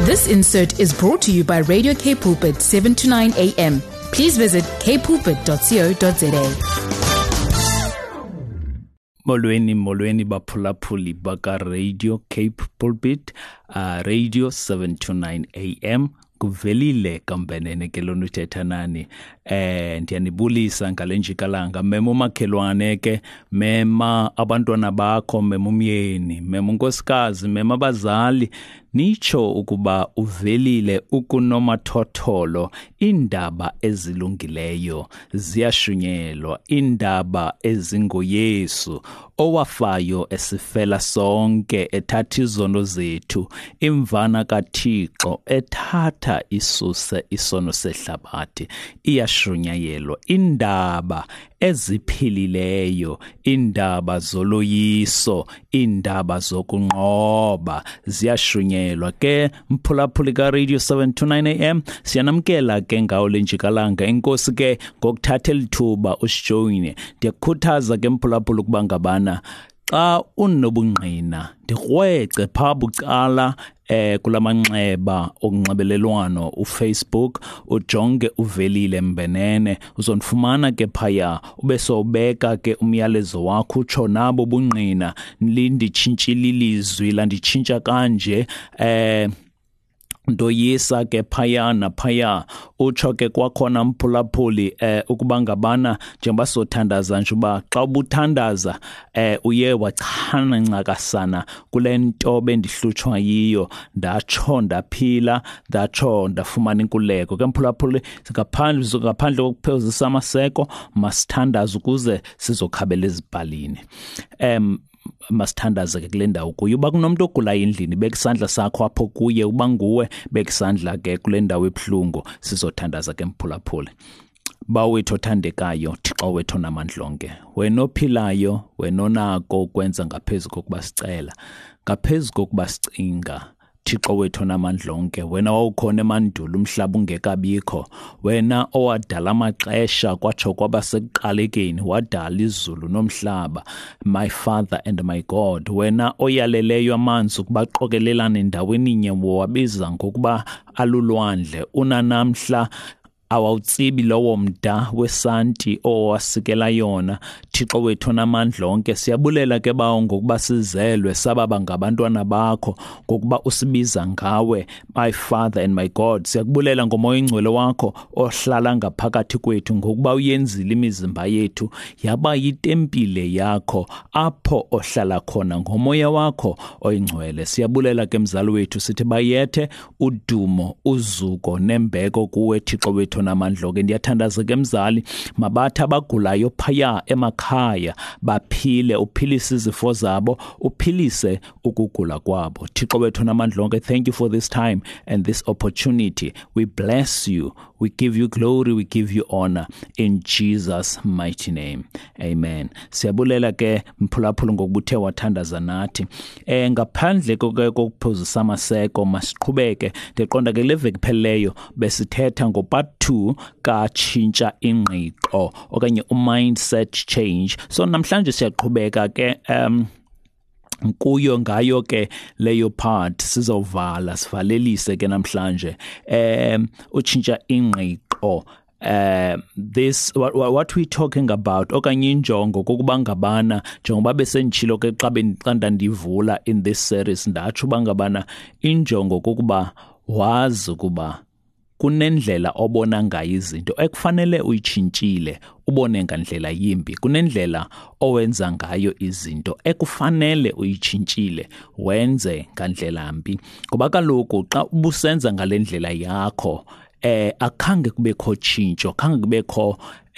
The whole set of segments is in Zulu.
This insert is brought to you by Radio K Pulpit 7 to 9 a.m. Please visit kpulpit.co.za. Molweni baphulaphuli baka Radio Cape Pulpit, Radio 7 to 9 a.m. kuvelile kambenene ke lona uthetha nani. Ndiyanibulisa ngale njikalanga, mema umakhelwane ke, mema abantwana bakho, mema umyeni, mema unkosikazi, mema abazali. Nitsho ukuba uvelile ukunomathotholo, indaba ezilungileyo ziyashunyelwa, indaba ezingoYesu owafayo esifela sonke, ethatha izono zethu, imvana kaThixo ethatha isuse isono sehlabathi, iyashunyayelwa indaba eziphilileyo, indaba zoloyiso, indaba zokunqoba ziyashunyelwa ke. Mphulaphuli ka Radio 7 to 9 a.m. siyanamkela ke ngawo lenjikalanga. Inkosi ke ngokuthatha lithuba usijoyine. Ndiyakukhuthaza ke mphulaphuli ukuba ngabana xa unobungqina ndikrwece pha bucala kulamanxeba okunxibelelwano uFacebook, ujonge uvelile mbenene, uzonifumana ke phaya, ube sobeka ke umyalezo wakho utsho nabo bungqina, linditshintshile ilizwi landitshintsha kanje, ndoyisa ke phaya naphaya. Utsho ke kwakhona mphulaphuli ukuba ngabana njengoba sothandaza nje uba xa ubuthandaza uye wachana ncakasana kule nto bendihlutshwa yiyo, ndatsho ndaphila, ndatsho ndafumana inkululeko. Ke mphulaphuli ngaphandle kokuphezisa amaseko, masithandaze ukuze sizokhabela ezibhalini. Masithandaze ke kule ndawo kuyo. Uba kunomntu ogulayo endlini, beka isandla sakho apho kuye. Uba nguwe, beka isandla ke kule ndawo ebuhlungu. Sizothandaza ke mphulaphuli. Bawethu othandekayo, Thixo wethu onamandla onke, wena ophilayo, wena onako ukwenza ngaphezu kokuba sicela, ngaphezu kokuba sicinga, Thixo wethu onamandla onke, wena wawukhona emandulo umhlaba ungekabikho, wena owadala amaxesha kwatsho kwaba sekuqalekeni, wadala izulu nomhlaba, my Father and my God, wena oyaleleyo amanzi ukuba qokelelane endaweni nye, wabiza ngokuba alulwandle, unanamhla awawutsibi lowo mda wesanti owasikela yona. Thixo wethu onamandla onke, siyabulela ke bawo ngokuba sizelwe sababa ngabantwana bakho, ngokuba usibiza ngawe, my Father and my God. Siyakubulela ngomoya oyingcwele wakho ohlala ngaphakathi kwethu, ngokuba uyenzile imizimba yethu yaba yitempile yakho apho ohlala khona ngomoya wakho oyingcwele. Siyabulela ke mzali wethu, sithi bayethe udumo, uzuko nembeko kuwe Thixo wethu namandla ke. Ndiyathandaza ke mzali, mabathi abagulayo phaya emakhaya baphile, uphilise izifo zabo, uphilise ukugula kwabo. Thixo wethu namandla onke, thank you for this time and this opportunity. We bless you, we give you glory, we give you honor in Jesus mighty name, amen. Siyabulela ke mphulaphula ngokubuthe wathandaza nathi. Ngaphandle kokuphozisa amaseko, masiqhubeke. Ndiqonda ke leveki pheleyo besithetha ngo part 2 katshintsha ingqiqo okanye mindset change. So namhlanje siyaqhubeka ke kuyo ngayo ke leyo part. Sizovala sivalelise ke namhlanje utshintsha ingqiqo. This what we talking about okanye injongo kokuba ngabana njengoba besenditshilo ke xa ndandivula in this series, ndatsho uba ngabana injongo kokuba wazi ukuba kunendlela obona ngayo izinto ekufanele uyitshintshile ubone ngandlela yimbi, kunendlela owenza ngayo izinto ekufanele uyitshintshile wenze ngandlela mbi. Ngoba kaloku xa ubusenza ngalendlela yakho akhange kubekho tshintsho, akhange kubekho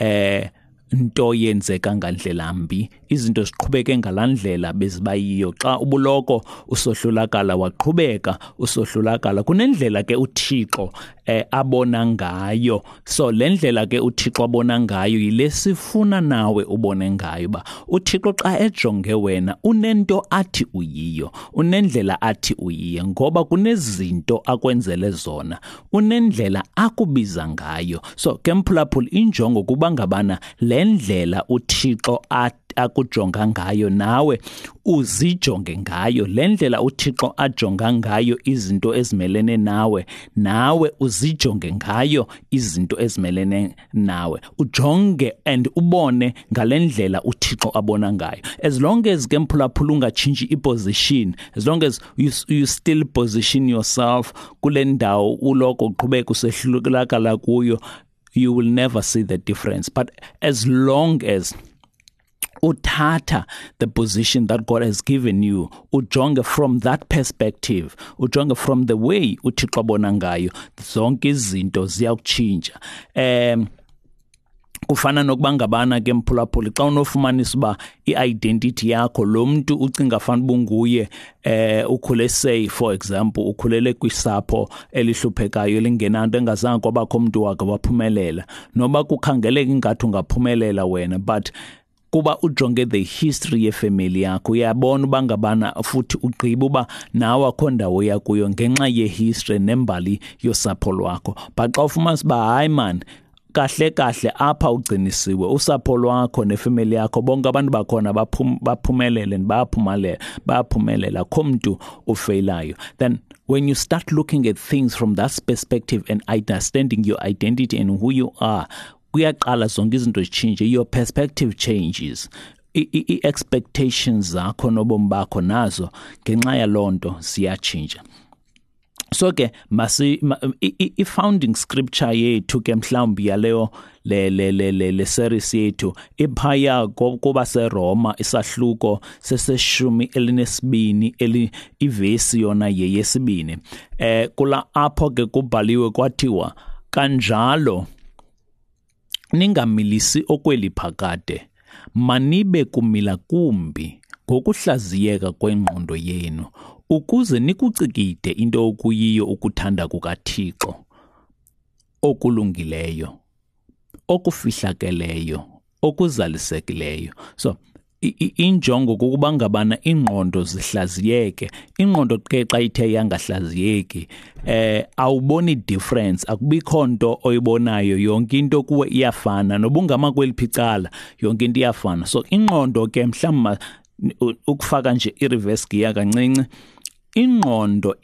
nto yenzeka ngandlela mbi, izinto ziqhubeke ngalandlela bezibayiyo. Xa ubuloko usohlulakala waqhubeka usohlulakala, kunendlela ke uThixo abona ngayo. So le ndlela ke uThixo abona ngayo yile sifuna nawe ubone ngayo, ba uThixo xa ejonge wena unento athi uyiyo, unendlela athi uyiyo, ngoba kunezinto akwenzele zona, unendlela akubiza ngayo. So ke mphulaphula injongo kuba ngabana le ndlela uThixo akujonga ngayo nawe uzijonge ngayo. Le ndlela uThixo ajonga ngayo izinto ezimelene nawe uzijonge ngayo izinto ezimelene nawe. Ujonge and ubone ngale ndlela uThixo abona ngayo. As long as ke mphulaphula ungatshintshi iposition, as long as you still position yourself kule ndawo uloko uqhubeka usehlulakala kuyo, you will never see the difference. But as long as uthatha the position that God has given you, ujonge from that perspective, ujonge from the way uThixo abona ngayo, zonke izinto ziyakutshintsha. Kufana nokuba ngabana ke mphulaphuli xa unofumanisa uba i-identity yakho lo muntu ucinga fanele bunguye ukhule say for example ukhulele kwisapho elihluphekayo lingenanto engazange kwabakho umuntu wakhe waphumelela, noba kukhangeleka ingathi ungaphumelela wena, but kuba ujonge the history yefamily yakho uyabona uba ngabana futhi ugqiba uba nawe akho ndawo yakuyo ngenxa yehistory nembali yosapho lwakho. But xa ufumanisa uba hayi man, kahle apha ugcinisiwe usapho lwakho nefamily yakho bonke abantu bakhona baphumelele bayaphumelela, kho mntu ufailayo, then when you start looking at things from that perspective and understanding your identity and who you are, kuyaqala zonke izinto zitshintshe, your perspective changes, i-expectations zakho nobomi bakho nazo ngenxa yalonto ziyatshintsha. So ke i-founding scripture yethu ke mhlawumbi yaleyo le series yethu iphaya kuba seRoma isahluko seseshumi elinesibini ivesi yona yeyesibini. Kula apho ke kubhaliwe kwathiwa kanjalo ningamilisi okweli phakade, manibe kumila kumbi ngokuhlaziyeka kwengqondo yenu, ukuze nikucikide into okuyiyo ukuthanda kukaThixo, okulungileyo, okufihlakeleyo, okuzalisekileyo. So injongo kukuba ngabana ingqondo zihlaziyeke. Ingqondo ke xa ithe yangahlaziyeki awuboni difference, akubikho nto oyibonayo, yonke into kuwe iyafana, nobungama kweliphi icala yonke into iyafana. So ingqondo ke mhlawumbi ukufaka nje i-reverse gear kancinci, ingqondo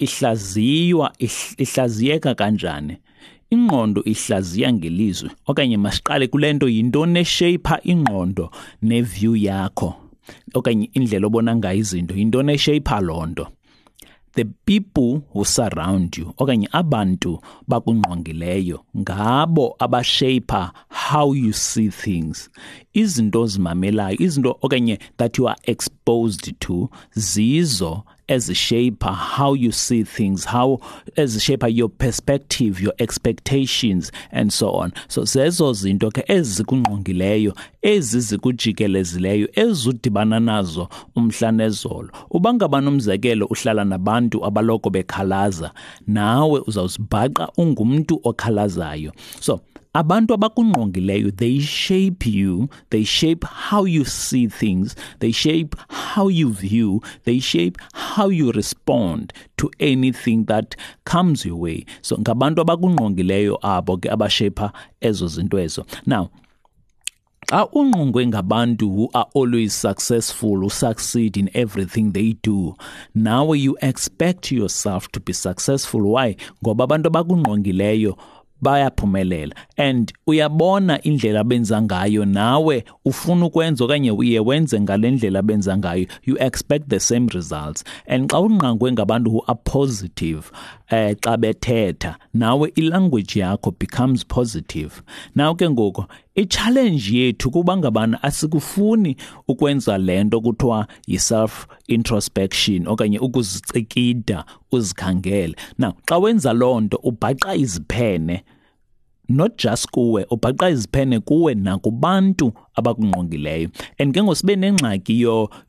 ihlaziyeka kanjani? Ingqondo ihlaziya ngelizwi, okanye masiqale kule nto yintoni eshape ingqondo neview yakho, okanye indlela obona ngayo izinto, yintoni eshape loo nto? The people who surround you, okanye abantu bakungqongileyo, ngabo abashape how you see things. Izinto zimamelayo, izinto okanye that you are exposed to, zizo ezishape how you see things, how ezishape your perspective, your expectations and so on. So zezo zinto ke ezikungqongileyo, ezizikujikelezileyo, ezudibana nazo umhla nezolo. Uba ngaba nomzekelo uhlala nabantu abaloko bekhalaza, nawe uzawuzibhaqa ungumntu okhalazayo. So abantu abakungqongileyo, they shape you, they shape how you see things, they shape how you view, they shape how you respond to anything that comes your way. So ngabantu abakungqongileyo abo ke abashape ezo zinto ezo. Now ungqongwe ngabantu who are always successful, who succeed in everything they do, now you expect yourself to be successful. Why? Ngoba abantu abakungqongileyo bayaphumelela, and uyabona indlela benza ngayo, nawe ufuna ukwenza okanye uye wenze ngale ndlela benza ngayo, you expect the same results. And xa unqangwe ngabantu who are positive, xa bethetha nawe ilanguage yakho becomes positive. Now ke ngoku i-challenge yethu kuba ngabana asikufuni ukwenza lento kuthiwa yi-self introspection okanye ukuzicikida uzikhangele. Now xa wenza loo nto ubhaqa iziphene, not just kuwe, ubhaqa iziphene kuwe nakubantu abakungqongileyo. And ke ngosibe nengxaki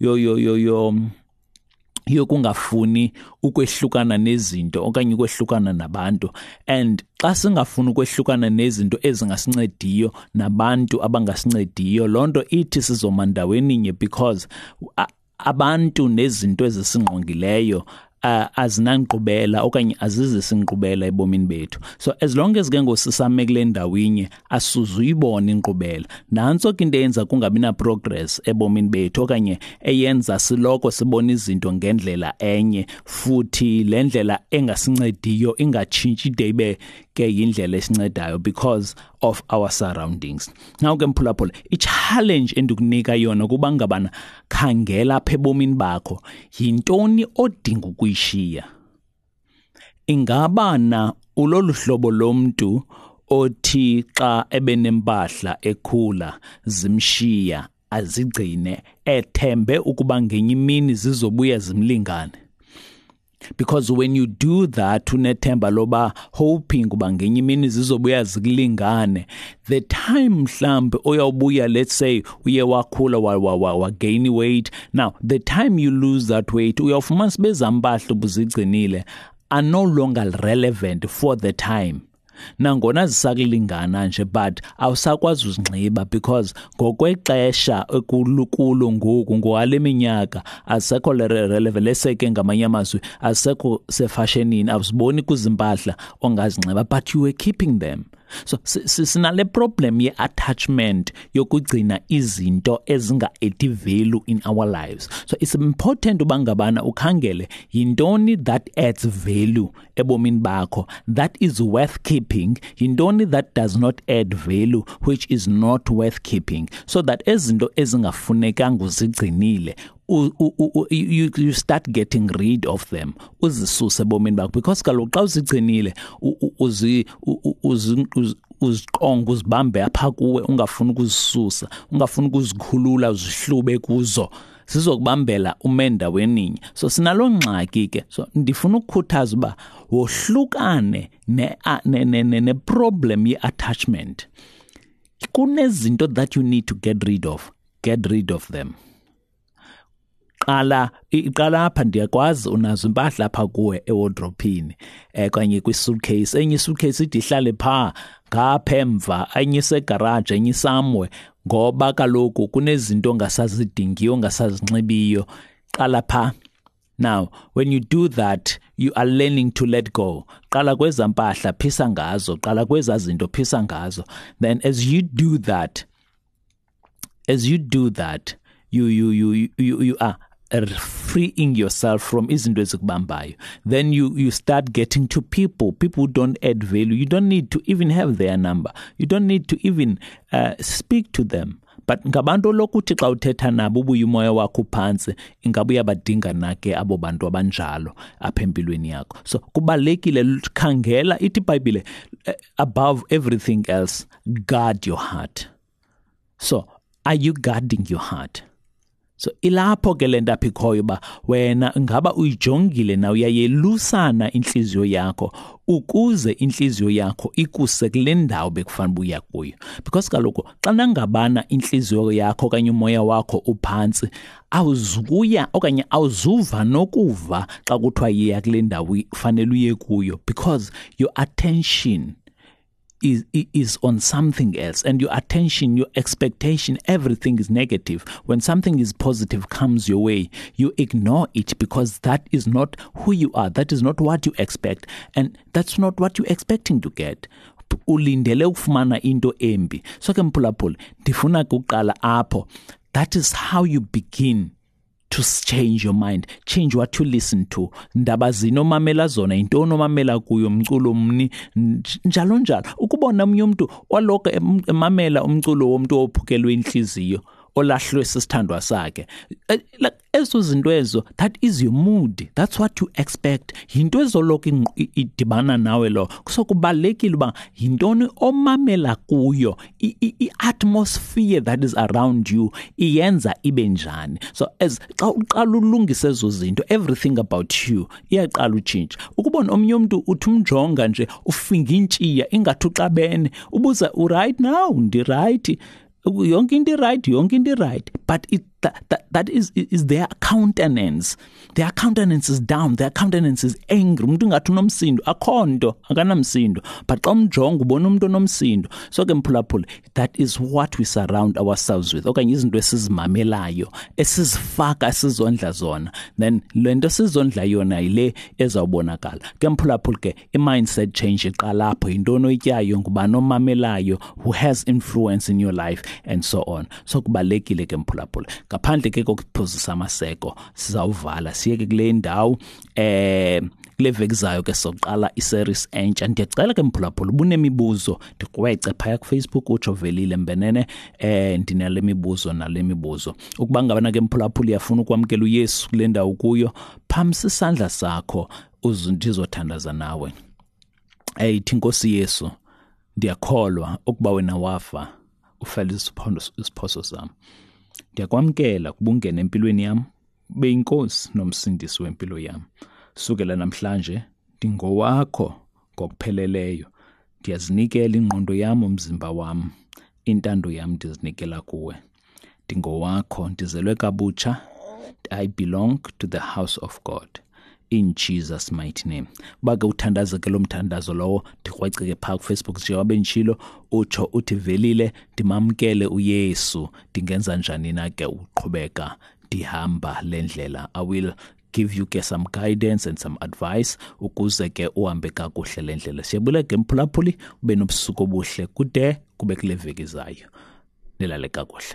yokungafuni ukwehlukana nezinto okanye ukwehlukana nabantu, and xa singafuni ukwehlukana nezinto ezingasincediyo nabantu abangasincediyo, loo nto ithi sizoma ndaweninye, because abantu nezinto ezisingqongileyo azinanqubela okanye azizisinkqubela ebomini bethu. So as long as ke ngosisame kule ndawo inye asuzuyibona inkqubela, nantso ke into eyenza kungabi na progress ebomini bethu okanye eyenza siloko sibona izinto ngendlela enye futhi le ndlela engasincediyo ingatshintshi ide ibe ke yindlela esincedayo because of our surroundings. Now ke mphulaphula, i-challenge endikunika yona kuba ngabana khangela apha ebomini bakho yintoni odinga ukuyishiya. Ingabana ulolu hlobo lomntu othi xa ebenempahla ekhula zimshiya azigcine ethembe ukuba ngenye imini zizobuya zimlingane. Because when you do that, unethemba loba hoping kuba ngenye imini zizobuya zikulingane, the time mhlambe uyawubuya, let's say uye wakhula wa gain weight, now the time you lose that weight uyawufumana sibezampahla ubuzigcinile are no longer relevant for the time. Nangona zisakulingana nje but awusakwazi uzinxiba because ngokwexesha ekulukulo ngoku ngowale minyaka asekho relevant. Leseke ngamanye amazwi asekho sefashionini, awuziboni kuzimpahla ongazinxiba but you were keeping them. So sinale problem ye-attachment yokugcina izinto ezinga-add value in our lives. So it's important uba ngabana ukhangele yintoni that adds value ebomini bakho, that is worth keeping, yintoni that does not add value which is not worth keeping, so that ezinto ezingafunekanga uzigcinile you start getting rid of them, uzisuse ebomini bakho. Because kaloku xa uzigcinile uziqonga uzibambe apha kuwe, ungafuni ukuzisusa, ungafuni ukuzikhulula, uzihlube kuzo, zizokubambela umenda weninye. So sinalo ngxaki ke. So ndifuna ukukhuthaza uba wohlukane ne problem ye-attachment. Kunezinto that you need to get rid of them. Iqala apha, ndiyakwazi unazo impahla apha kuwe ewardrophini kanye kwi-suitcase, enye i-suitcase ide ihlale phaa ngapha emva, enye isegarage, enye somewhere, ngoba kaloku kunezinto ongasazidingiyo ongasazinxibiyo. Qala phaa. Now when you do that, you are learning to let go. Qala kweza mpahla, phisa ngazo, qala kweza zinto, phisa ngazo. Then as you do that, you are freeing yourself from izinto ezikubambayo. Then you start getting to people who don't add value. You don't need to even have their number. You don't need to even speak to them. But ngabantu lokuthi xa uthetha nabo ubuye umoya wakho phansi, ingabe uyabadinga nake abo bantu abanjalo apha empilweni yakho. So kubalekile khangela, ithi iBhayibhile, above everything else guard your heart. So are you guarding your heart? So ilapho ke lento apha ikhoyo ba wena ngaba uyijongile na uyayelusana inhliziyo yakho ukuze inhliziyo yakho ikuse kule ndawo bekufanele uya kuyo. Because kaloku xa nangabana inhliziyo yakho kanye umoya wakho uphansi, awuzukuya okanye awuzuva nokuva xa kuthiwa yiya kule ndawo ufanele uye kuyo, because your attention is on something else, and your attention, your expectation, everything is negative. When something is positive comes your way, you ignore it because that is not who you are, that is not what you expect, and that's not what you're expecting to get. Ulindele ukufumana into embi. So ke mphulaphula, ndifuna kuqala apho. That is how you begin to change your mind, change what you listen to. Ndaba zinomamela zona, into nomamela kuyo, umculo mni, njalo njalo. Ukubona omnye umuntu waloko emamela umculo womuntu ophukelwe inhliziyo, olahlwe sisithandwa sakhe. Ezo zinto ezo, that is your mood. That's what you expect. Yinto ezoloko idibana nawe lo. So kubalekile uba yintoni omamela kuyo, i-atmosphere that is around you iyenza ibe njani. So as xa uqala ulungisa ezo zinto, everything about you iyaqala utshintsha. Ukubona omnye umuntu uthi umjonga nje ufinga intshiya ingathi uxabene, ubuza right now, ndi right, yonke into right, but that is their countenance. Their countenance is down. Their countenance is angry. Umuntu ngathi unomsindo, akhonto akanamsindo, but xa umjonga ubona umuntu onomsindo. So ke mphulaphula, that is what we surround ourselves with. Okanye izinto esizimamelayo, esizifaka esizondla zona. Then lento esizondla yona ile ezawubonakala. Ke mphulaphula ke i-mindset change iqala lapho, intoni oyityayo, ngubani omamelayo, who has influence in your life and so on. So kubalekile ke mphulaphula. Ngaphandle ke kokuphosisa amaseko, sizawuvala siyeke kule ndawo kule veki zayo ke soqala iseries entsha. Ndiyacela ke mphulaphula ubunemibuzo ndikwece phaya ku Facebook utsho Velile Mbenene ndinale mibuzo nale mibuzo. Ukuba ngabana ke mphulaphula uyafuna ukwamkela uYesu kule ndawo kuyo, phamisa isandla sakho uzondizothandaza nawe. Ayithi Nkosi Yesu, ndiyakholwa ukuba wena wafa ufela isiphoso sami. Ndiyakwamkela kubungena empilweni yami, beyinkosi nomsindisi wempilo yami. Sukela namhlanje ndingowakho ngokupheleleyo. Ndiyazinikela ingqondo yami, umzimba wami, intando yami ndizinikela kuwe. Ndingowakho, ndizelwe kabutsha. I belong to the house of God. In Jesus' mighty name. Bake uthandaze ke lo mthandazo lowo, ndikweceke phaa ku Facebook njengoba benjilo utsho uthi Velile ndimamkele uYesu, ndingenza njani na ke uqhubeka ndihamba lendlela. I will give you ke some guidance and some advice ukuze ke uhambe kakuhle lendlela. Siyabula ke mphulaphuli, ube nobusuku obuhle kude kube kule veki zayo. Nilale kakuhle.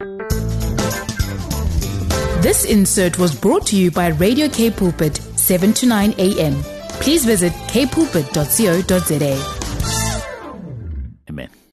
This insert was brought to you by Radio K Pulpit, 7 to 9 a.m. Please visit kpulpit.co.za. Amen.